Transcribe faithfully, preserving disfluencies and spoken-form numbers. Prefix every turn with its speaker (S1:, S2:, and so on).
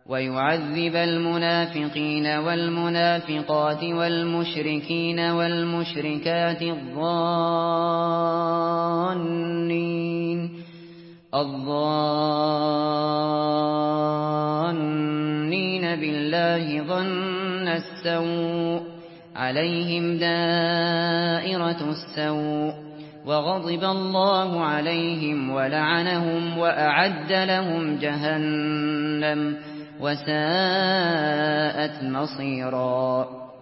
S1: ويعذب المنافقين والمنافقات والمشركين والمشركات الظانين الظانين بالله ظن السوء عليهم دائرة السوء وغضب الله عليهم ولعنهم وأعد لهم جهنم وساءت مصيرا.